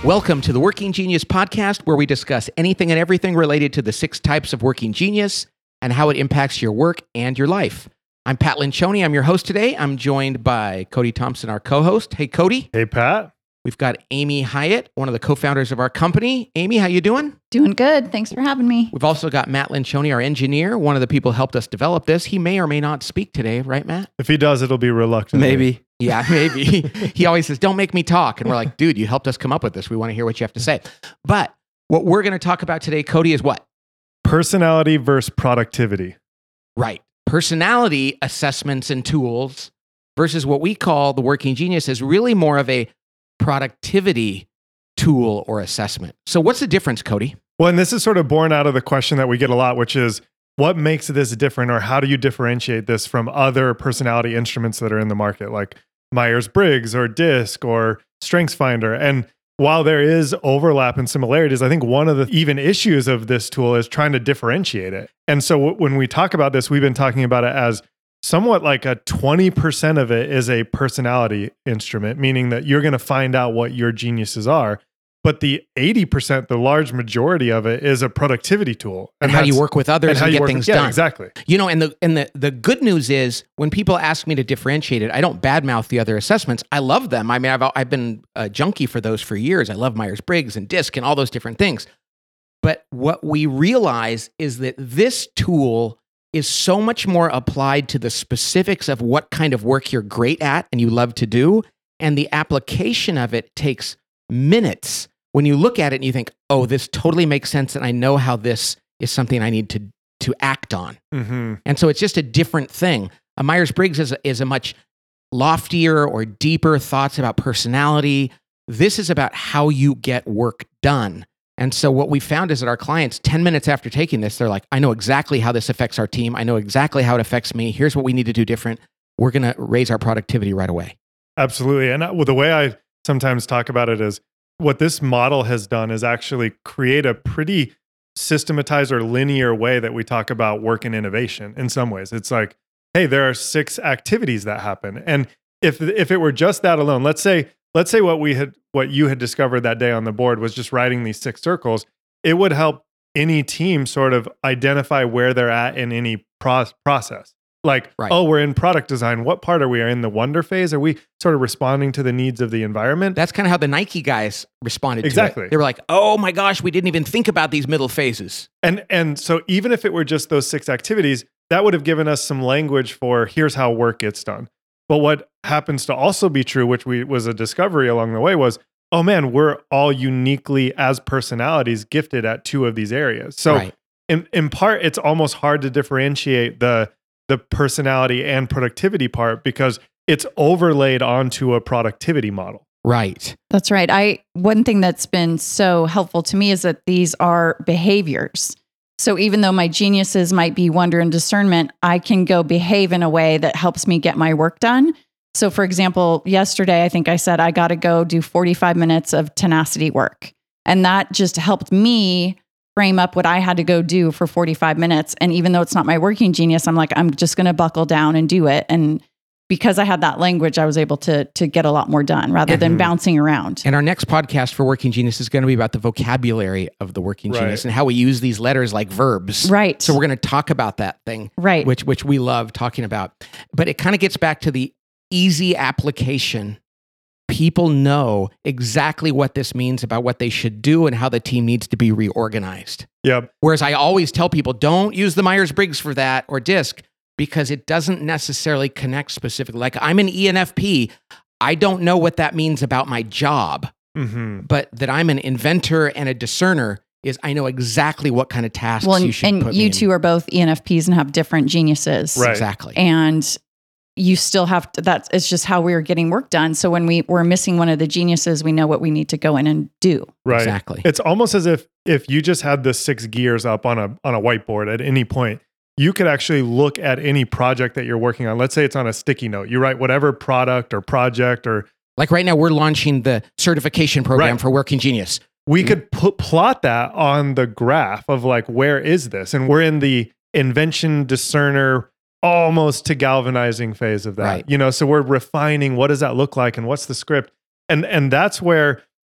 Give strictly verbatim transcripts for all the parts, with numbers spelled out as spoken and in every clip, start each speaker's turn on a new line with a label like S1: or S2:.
S1: Welcome to the Working Genius podcast, where we discuss anything and everything related to the six types of working genius and how it impacts your work and your life. I'm Pat Lencioni. I'm your host today. I'm joined by Cody Thompson, our co-host. Hey, Cody.
S2: Hey, Pat.
S1: We've got Amy Hyatt, one of the co-founders of our company. Amy, how you doing?
S3: Doing good. Thanks for having me.
S1: We've also got Matt Lencioni, our engineer, one of the people who helped us develop this. He may or may not speak today, right, Matt?
S2: If he does, it'll be reluctant.
S1: Maybe. Yeah, maybe. He always says, don't make me talk. And we're like, dude, you helped us come up with this. We want to hear what you have to say. But what we're going to talk about today, Cody, is what?
S2: Personality versus productivity.
S1: Right. Personality assessments and tools versus what we call the Working Genius is really more of a productivity tool or assessment. So what's the difference, Cody?
S2: Well, and this is sort of born out of the question that we get a lot, which is, what makes this different, or how do you differentiate this from other personality instruments that are in the market, like Myers-Briggs or DISC or StrengthsFinder? And while there is overlap and similarities, I think one of the even issues of this tool is trying to differentiate it. And so w- when we talk about this, we've been talking about it as somewhat like a twenty percent of it is a personality instrument, meaning that you're going to find out what your geniuses are. But the eighty percent, the large majority of it, is a productivity tool.
S1: And, and how you work with others and, and get things
S2: with, yeah,
S1: done.
S2: Exactly.
S1: You know, and the and the, the good news is when people ask me to differentiate it, I don't badmouth the other assessments. I love them. I mean, I've I've been a junkie for those for years. I love Myers-Briggs and DISC and all those different things. But what we realize is that this tool is so much more applied to the specifics of what kind of work you're great at and you love to do. And the application of it takes minutes. When you look at it and you think, oh, this totally makes sense, and I know how this is something I need to, to act on.
S2: Mm-hmm.
S1: And so it's just a different thing. A Myers-Briggs is a, is a much loftier or deeper thoughts about personality. This is about how you get work done. And so what we found is that our clients, ten minutes after taking this, they're like, I know exactly how this affects our team. I know exactly how it affects me. Here's what we need to do different. We're going to raise our productivity right away.
S2: Absolutely. And well, the way I sometimes talk about it is, what this model has done is actually create a pretty systematized or linear way that we talk about work and innovation. In some ways, it's like, hey, there are six activities that happen. And if if it were just that alone, let's say, let's say what we had, what you had discovered that day on the board was just writing these six circles, it would help any team sort of identify where they're at in any pro- process. Like, right. Oh, we're in product design. What part are we? Are in the wonder phase? Are we sort of responding to the needs of the environment?
S1: That's kind of how the Nike guys responded
S2: exactly.
S1: to it. They were like, oh my gosh, we didn't even think about these middle phases.
S2: And and so even if it were just those six activities, that would have given us some language for here's how work gets done. But what happens to also be true, which we was a discovery along the way, was, oh man, we're all uniquely as personalities gifted at two of these areas. So right. in, in part, it's almost hard to differentiate the the personality and productivity part because it's overlaid onto a productivity model.
S1: Right.
S3: That's right. I one thing that's been so helpful to me is that these are behaviors. So even though my geniuses might be wonder and discernment, I can go behave in a way that helps me get my work done. So for example, yesterday, I think I said, I got to go do forty-five minutes of tenacity work. And that just helped me frame up what I had to go do for forty-five minutes. And even though it's not my working genius, I'm like, I'm just going to buckle down and do it. And because I had that language, I was able to to get a lot more done rather than mm-hmm. bouncing around.
S1: And our next podcast for Working Genius is going to be about the vocabulary of the Working
S2: right.
S1: Genius and how we use these letters like verbs.
S3: Right.
S1: So we're going to talk about that thing,
S3: right.
S1: which which we love talking about. But it kind of gets back to the easy application. People know exactly what this means about what they should do and how the team needs to be reorganized.
S2: Yep.
S1: Whereas I always tell people, don't use the Myers-Briggs for that or DISC because it doesn't necessarily connect specifically. Like I'm an E N F P. I don't know what that means about my job,
S2: mm-hmm.
S1: but that I'm an inventor and a discerner is I know exactly what kind of tasks
S3: well, and,
S1: you should
S3: and
S1: put
S3: you
S1: me
S3: two
S1: in.
S3: are both E N F Ps and have different geniuses.
S2: Right.
S1: Exactly.
S3: And you still have to, that's, it's just how we're getting work done. So when we, we're missing one of the geniuses, we know what we need to go in and do.
S2: Right.
S1: Exactly.
S2: It's almost as if, if you just had the six gears up on a, on a whiteboard at any point, you could actually look at any project that you're working on. Let's say it's on a sticky note. You write whatever product or project or...
S1: Like right now, we're launching the certification program
S2: right.
S1: for Working Genius.
S2: We could put, plot that on the graph of like, where is this? And we're in the invention, discerner, almost to galvanizing phase of that.
S1: Right.
S2: You know, so we're refining what does that look like and what's the script. And and that's where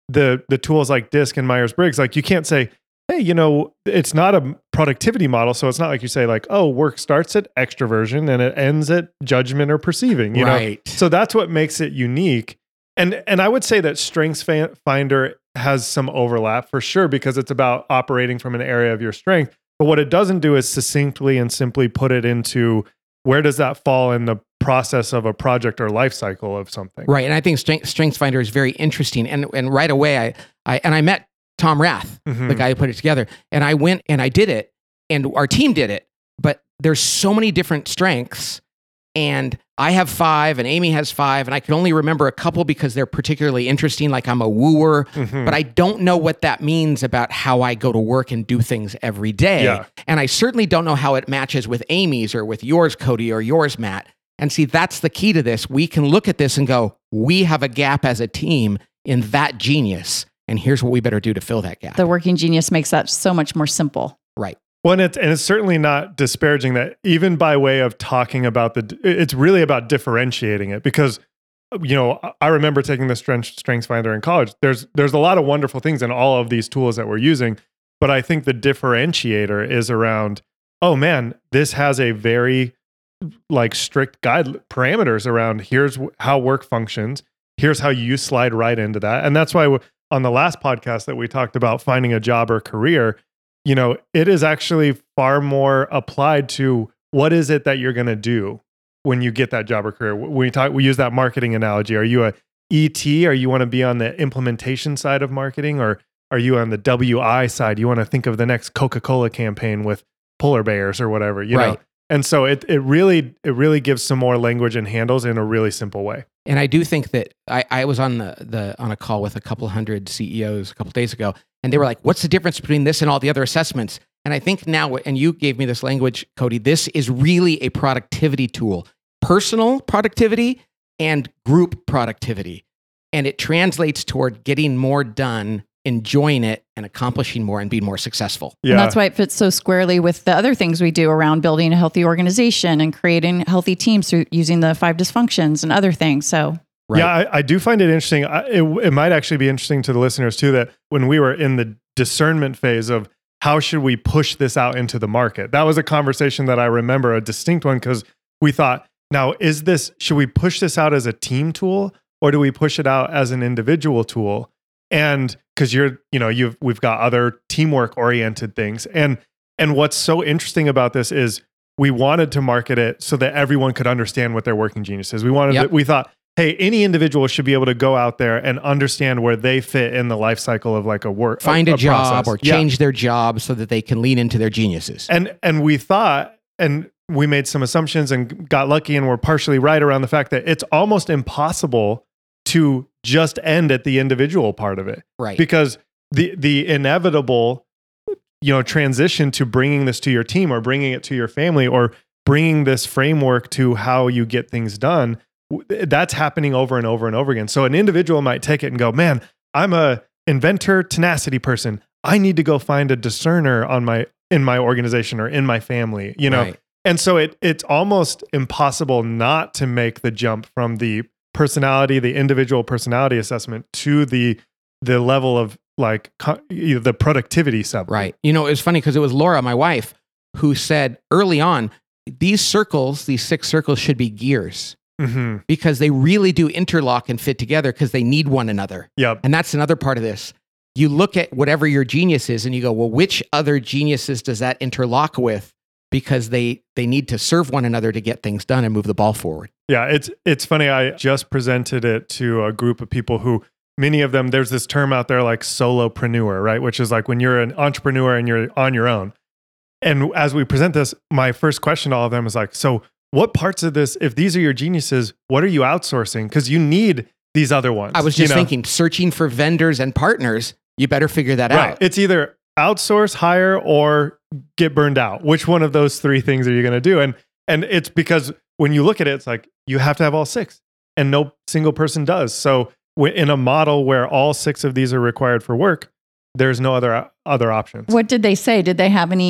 S2: the the tools like DISC and Myers-Briggs, like you can't say, hey, you know, it's not a productivity model. So it's not like you say like, oh, work starts at extroversion and it ends at judgment or perceiving, you
S1: Right.
S2: know? So that's what makes it unique. And and I would say that Strengths Fa- Finder has some overlap for sure, because it's about operating from an area of your strength. But what it doesn't do is succinctly and simply put it into where does that fall in the process of a project or life cycle of something.
S1: Right. And I think Strength, StrengthsFinder is very interesting. And and right away, I, I and I met Tom Rath,
S2: Mhm.
S1: the guy who put it together. And I went and I did it. And our team did it. But there's so many different strengths. And I have five and Amy has five. And I can only remember a couple because they're particularly interesting. Like I'm a wooer.
S2: Mhm.
S1: But I don't know what that means about how I go to work and do things every day.
S2: Yeah.
S1: And I certainly don't know how it matches with Amy's or with yours, Cody, or yours, Matt. And see, that's the key to this. We can look at this and go, we have a gap as a team in that genius. And here's what we better do to fill that gap.
S3: The working genius makes that so much more simple.
S1: Right.
S2: Well, and it's, and it's certainly not disparaging that, even by way of talking about the, it's really about differentiating it, because, you know, I remember taking the Strengths StrengthsFinder in college. There's, there's a lot of wonderful things in all of these tools that we're using, but I think the differentiator is around, oh man, this has a very like strict guide parameters around here's how work functions. Here's how you slide right into that. And that's why on the last podcast that we talked about finding a job or career, you know, it is actually far more applied to what is it that you're going to do when you get that job or career. When we talk, we use that marketing analogy. Are you a E T? Or you want to be on the implementation side of marketing? Or are you on the W I side? You want to think of the next Coca-Cola campaign with polar bears or whatever, you
S1: Right.
S2: know? And so it it really it really gives some more language and handles in a really simple way.
S1: And I do think that I, I was on the, the on a call with a couple hundred C E Os a couple days ago, and they were like, what's the difference between this and all the other assessments? And I think now, and you gave me this language, Cody, this is really a productivity tool, personal productivity and group productivity. And it translates toward getting more done, enjoying it, and accomplishing more and being more successful.
S2: Yeah.
S3: And that's why it fits so squarely with the other things we do around building a healthy organization and creating healthy teams through using the five dysfunctions and other things. So
S1: Right.
S2: Yeah, I, I do find it interesting. I, it, it might actually be interesting to the listeners too, that when we were in the discernment phase of how should we push this out into the market, that was a conversation that I remember, a distinct one, because we thought, now is this, should we push this out as a team tool or do we push it out as an individual tool? And because you're, you know, you've we've got other teamwork oriented things. And and what's so interesting about this is we wanted to market it so that everyone could understand what their working genius is. We wanted
S1: Yep.
S2: to, we thought, hey, any individual should be able to go out there and understand where they fit in the life cycle of like a work,
S1: Find a, job
S2: process.
S1: or
S2: Yeah.
S1: change their job so that they can lean into their geniuses.
S2: And and we thought, and we made some assumptions and got lucky and we're partially right around the fact that it's almost impossible to just end at the individual part of it.
S1: Right.
S2: Because the the inevitable, you know, transition to bringing this to your team or bringing it to your family or bringing this framework to how you get things done, w- that's happening over and over and over again. So an individual might take it and go, man, I'm a inventor tenacity person. I need to go find a discerner on my in my organization or in my family, you know.
S1: Right.
S2: And so it it's almost impossible not to make the jump from the personality, the individual personality assessment to the the level of like co- you know, the productivity sub.
S1: Right. You know, it was funny because it was Laura, my wife, who said early on, these circles, these six circles should be gears
S2: Mm-hmm.
S1: because they really do interlock and fit together because they need one another.
S2: Yep.
S1: And that's another part of this. You look at whatever your genius is and you go, well, which other geniuses does that interlock with? Because they they need to serve one another to get things done and move the ball forward.
S2: Yeah, it's it's funny. I just presented it to a group of people who, many of them, there's this term out there like solopreneur, right? Which is like when you're an entrepreneur and you're on your own. And as we present this, my first question to all of them is like, so what parts of this, if these are your geniuses, what are you outsourcing? Because you need these other ones.
S1: I was
S2: you
S1: just
S2: know?
S1: thinking, searching for vendors and partners, you better figure that
S2: Right.
S1: out.
S2: It's either outsource, hire, or get burned out. Which one of those three things are you going to do? And and it's because when you look at it, it's like you have to have all six, and no single person does. So w- in a model where all six of these are required for work, there's no other other options.
S3: what did they say? Did they have any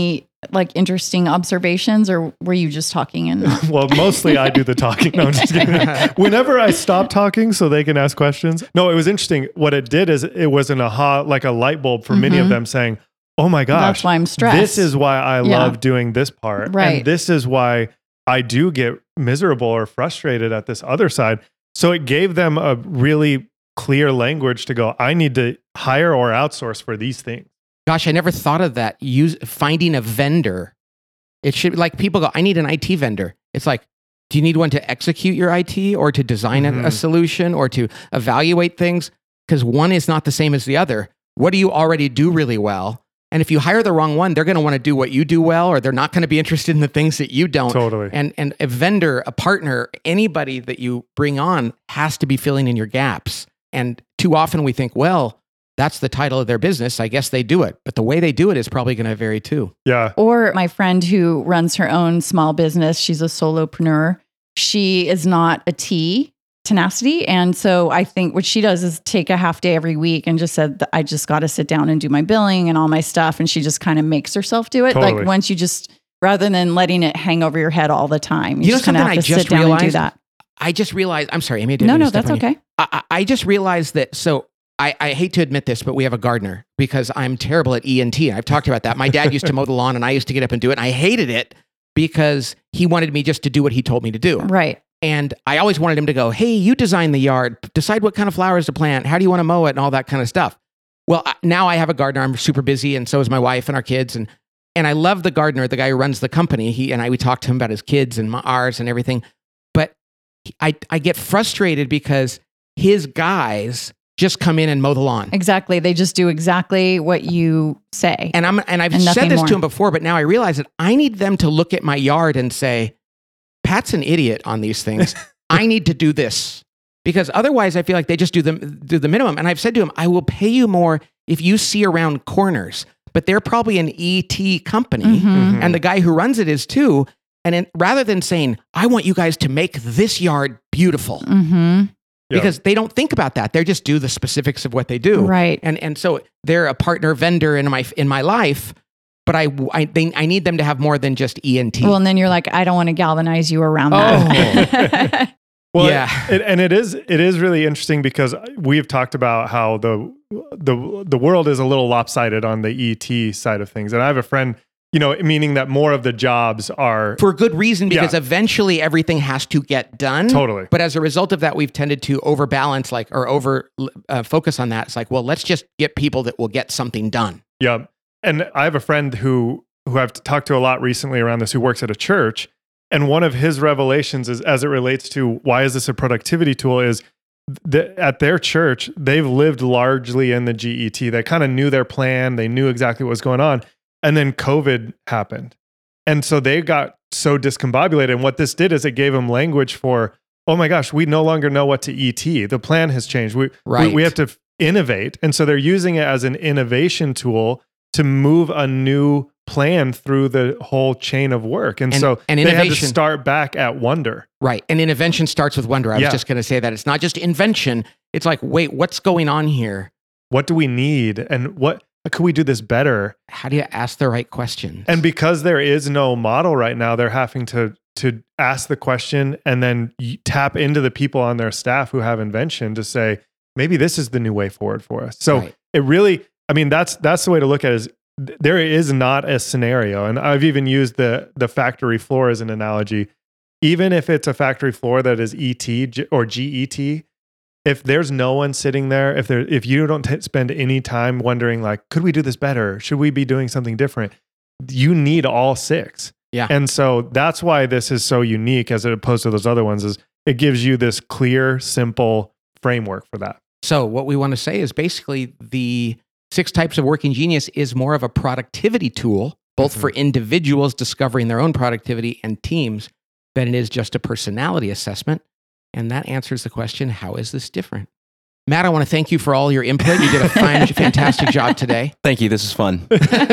S3: like interesting observations, or were you just talking? And
S2: Well, mostly I do the talking. No, I'm just kidding. Whenever I stop talking so they can ask questions. No, it was interesting. What it did is it was an aha, like a light bulb for many of them saying, oh my gosh,
S3: that's why I'm stressed.
S2: This is why I
S3: Yeah.
S2: love doing this part.
S3: Right.
S2: And this is why I do get miserable or frustrated at this other side. So it gave them a really clear language to go, I need to hire or outsource for these things.
S1: Gosh, I never thought of that. Use finding a vendor. It should like people go, I need an I T vendor. It's like, do you need one to execute your I T or to design a,
S2: Mhm.
S1: a solution or to evaluate things? Because one is not the same as the other. What do you already do really well? And if you hire the wrong one, they're going to want to do what you do well, or they're not going to be interested in the things that you don't.
S2: Totally.
S1: And and a vendor, a partner, anybody that you bring on has to be filling in your gaps. And too often we think, well, that's the title of their business. I guess they do it. But the way they do it is probably going to vary too.
S2: Yeah.
S3: Or my friend who runs her own small business, she's a solopreneur. She is not a T tenacity. And so I think what she does is take a half day every week and just said, I just got to sit down and do my billing and all my stuff. And she just kind of makes herself do it.
S2: Totally.
S3: Like once you just, rather than letting it hang over your head all the time, you,
S1: You know
S3: just kind of
S1: something
S3: have
S1: I
S3: to
S1: just
S3: sit down and do
S1: realized?
S3: that.
S1: I just realized, I'm sorry, Amy, I didn't
S3: No,
S1: mean to
S3: no,
S1: step
S3: that's
S1: on you.
S3: okay.
S1: I, I I just realized that, so I, I hate to admit this, but we have a gardener because I'm terrible at E and T. I've talked about that. My dad used to mow the lawn and I used to get up and do it. And I hated it because he wanted me just to do what he told me to do.
S3: Right.
S1: And I always wanted him to go, hey, you design the yard, decide what kind of flowers to plant, how do you want to mow it, and all that kind of stuff. Well, I- now I have a gardener. I'm super busy, and so is my wife and our kids. And and I love the gardener, the guy who runs the company. He and I, we talk to him about his kids and my, ours and everything. But he- I, I get frustrated because his guys just come in and mow the lawn.
S3: Exactly. They just do exactly what you say.
S1: And I'm and I've
S3: And
S1: said
S3: nothing
S1: this
S3: more.
S1: to him before, but now I realize that I need them to look at my yard and say, Pat's an idiot on these things. I need to do this. Because otherwise I feel like they just do the, do the minimum. And I've said to him, I will pay you more if you see around corners. But they're probably an E T company.
S3: Mhm.
S1: And the guy who runs it is too. And in, rather than saying, I want you guys to make this yard beautiful,
S3: Mm-hmm.
S2: Yeah.
S1: because they don't think about that. They just do the specifics of what they do.
S3: Right.
S1: And and so they're a partner vendor in my in my life, but I I they, I need them to have more than just E and T.
S3: Well, and then you're like, I don't want to galvanize you around
S1: Oh.
S3: that.
S2: Well,
S1: Yeah.
S2: it, and it is it is really interesting because we've talked about how the the the world is a little lopsided on the E T side of things, and I have a friend, you know, meaning that more of the jobs are
S1: For good reason, because
S2: Yeah.
S1: eventually everything has to get done.
S2: Totally.
S1: But as a result of that, we've tended to overbalance, like, or over uh, focus on that. It's like, well, let's just get people that will get something done.
S2: Yeah. And I have a friend who who I've talked to a lot recently around this who works at a church. And one of his revelations is as it relates to why is this a productivity tool is that at their church, they've lived largely in the G E T. They kind of knew their plan. They knew exactly what was going on. And then COVID happened. And so they got so discombobulated. And what this did is it gave them language for, oh my gosh, we no longer know what to E T. The plan has changed. We,
S1: Right.
S2: we, we have to f- innovate. And so they're using it as an innovation tool to move a new plan through the whole chain of work. And,
S1: And-
S2: so
S1: and
S2: they had to
S1: innovation-
S2: start back at wonder.
S1: Right. And invention starts with wonder. I
S2: Yeah.
S1: was just going to say that. It's not just invention. It's like, wait, what's going on here?
S2: What do we need? And what could we do this better?
S1: How do you ask the right questions?
S2: And because there is no model right now, they're having to to ask the question and then y- tap into the people on their staff who have invention to say, maybe this is the new way forward for us. So
S1: Right.
S2: it really, I mean, that's that's the way to look at it is th- there is not a scenario. And I've even used the the factory floor as an analogy. Even if it's a factory floor that is E T G- or G E T, if there's no one sitting there, if there, if you don't t- spend any time wondering like, could we do this better? Should we be doing something different? You need all six.
S1: Yeah.
S2: And so that's why this is so unique as opposed to those other ones is it gives you this clear, simple framework for that.
S1: So what we want to say is basically the six types of working genius is more of a productivity tool, both
S2: Mhm.
S1: for individuals discovering their own productivity and teams, than it is just a personality assessment. And that answers the question, how is this different? Matt, I want to thank you for all your input. You did a fine, fantastic job today.
S4: Thank you. This is fun.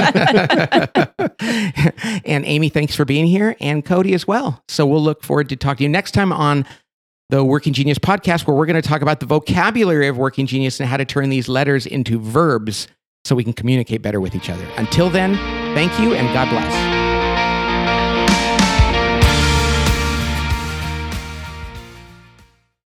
S1: And Amy, thanks for being here, and Cody as well. So we'll look forward to talking to you next time on the Working Genius podcast, where we're going to talk about the vocabulary of Working Genius and how to turn these letters into verbs so we can communicate better with each other. Until then, thank you and God bless.